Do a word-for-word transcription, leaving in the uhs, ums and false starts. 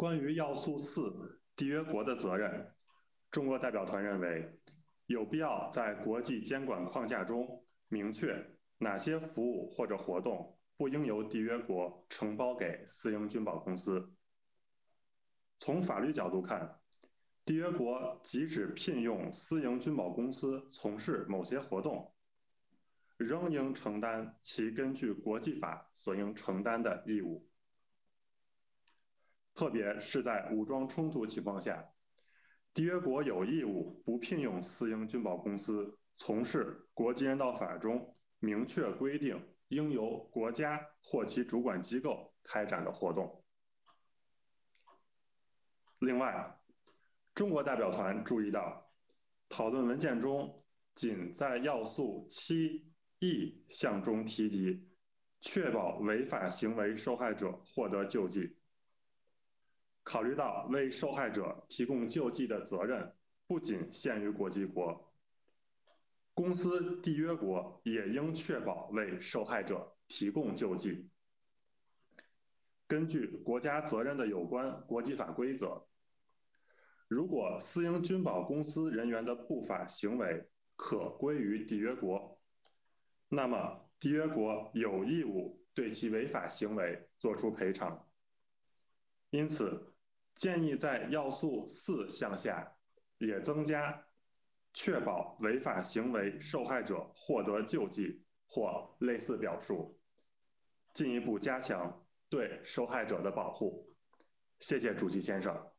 关于要素四缔约国的责任，中国代表团认为，有必要在国际监管框架中明确哪些服务或者活动不应由缔约国承包给私营军保公司。从法律角度看，缔约国即使聘用私营军保公司从事某些活动，仍应承担其根据国际法所应承担的义务。特别是在武装冲突情况下，缔约国有义务不聘用私营军保公司从事国际人道法中明确规定应由国家或其主管机构开展的活动。另外，中国代表团注意到，讨论文件中仅在要素七 E 项中提及确保违法行为受害者获得救济。考虑到为受害者提供救济的责任不仅限于国际国，公司缔约国也应确保为受害者提供救济。根据国家责任的有关国际法规则，如果私营军保公司人员的不法行为可归于缔约国，那么缔约国有义务对其违法行为作出赔偿。因此，建议在要素四项下也增加确保违法行为受害者获得救济或类似表述，进一步加强对受害者的保护。谢谢主席先生。